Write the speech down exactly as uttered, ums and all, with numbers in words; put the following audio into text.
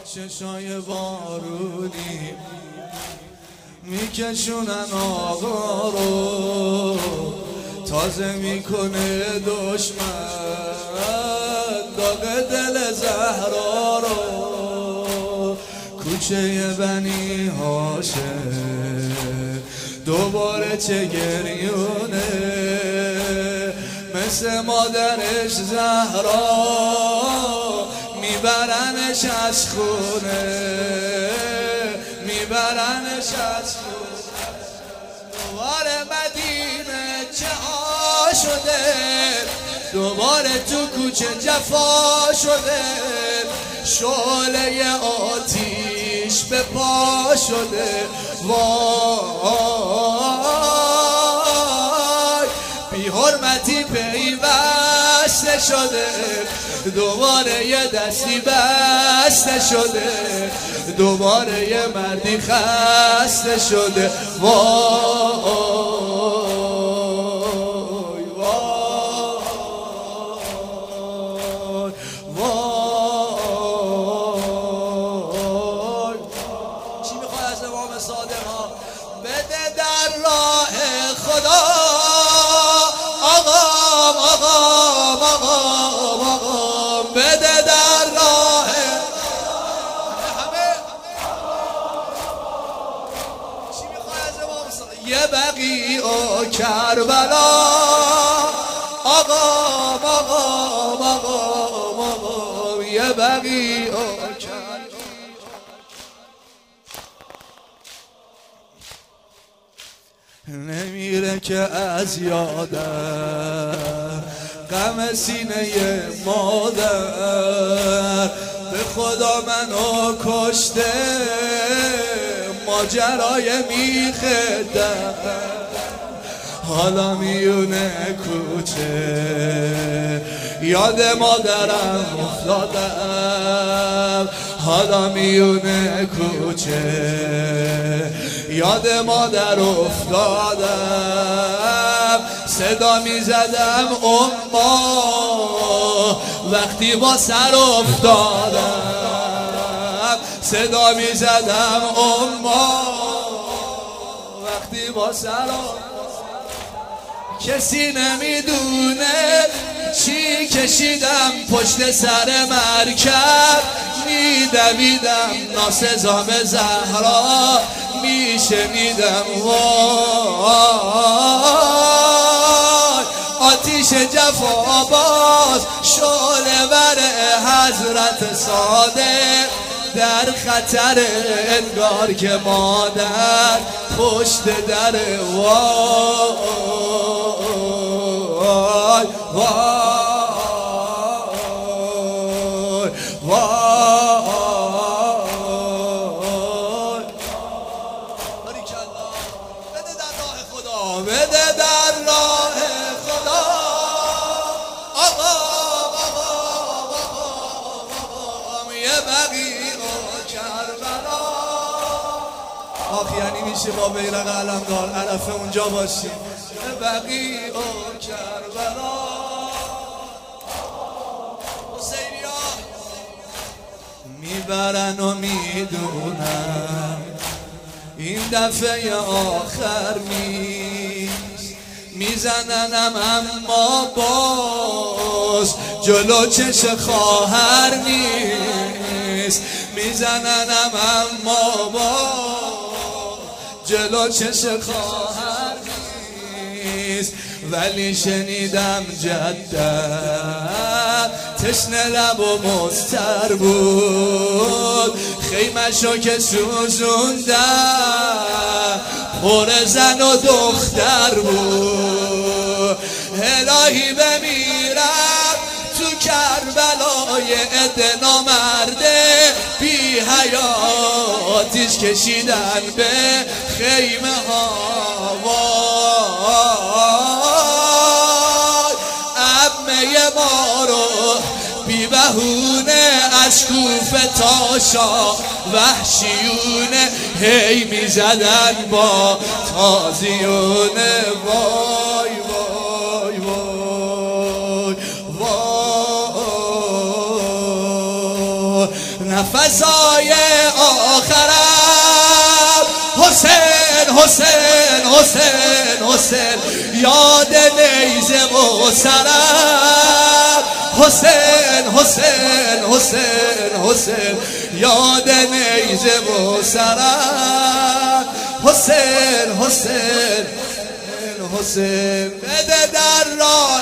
چشای بارونی میکشونن آقا رو، تازه میکنه دشمن داغ دل زهرا رو. کوچه بنی هاشم دوباره چه گریونه، مثل مادرش زهرا میبرنش از خونه، میبرنش از خونه. دوباره مدینه چه ها شده، دوباره تو کوچه جفا شده، شعله آتیش به پا شده. وای بی حرمتی پیوسته شده، دوباره یه دستی بسته شده، دوباره یه مردی خسته شده. وای وای وای. چی میخوای از امام صادق ها؟ بده در راه خدا آقام آقام آقام آقام، بده در راه همه. چی میخوای از امام صادق؟ یه بقیع و کربلا آقام آقام آقام آقام، یه بقیع و کربلا. نمیره که از یادم غم سینه مادر، به خدا منو کشته ماجرای میخه در. حالا میونه کوچه یاد مادرم افتادم، حالا میونه کوچه یاد مادر افتادم. صدا میزدم اما وقتی با سر افتادم، صدا میزدم اما وقتی با سر افتادم. کسی نمیدونه چی کشیدم پشت سر مرکب، میدویدم ناسزام زهرا میشنیدم. وای آتیش جفا باز شعله ور حضرت صادق در خطر، انگار که مادر پشت در. وای وای وای. باریکالله. بده در راه خدا، بده در راه خدا آقام آقام آقام، یه بقیع و کربلا. آخ یعنی میشه با بیرق علمدار عرفه اونجا باشیم. یه بقیع و کربلا. میبرن و میدونم این دفعه آخر نیست، میزننم اما باز جلو چش خواهر نیست، میزننم اما باز جلو چش خواهر نیست. ولی شنیدم جدم تشنه لب و مستر بود، خیمشو که سوزوندم پر زن و دختر بود. الهی بمیرم تو کربلای عده نامرده بی حیاتیش کشیدن به خیمه ها. عمه ما رو بی بهونه از کوفه تا شاه وحشیونه هی می زدن با تازیونه. وای وای وای وای نفسای آخرم. حسین حسین حسین حسین یاد نیزه و سرم. حسین حسین حسین حسین یاد نیزه و سرم. حسین حسین حسین بده در راه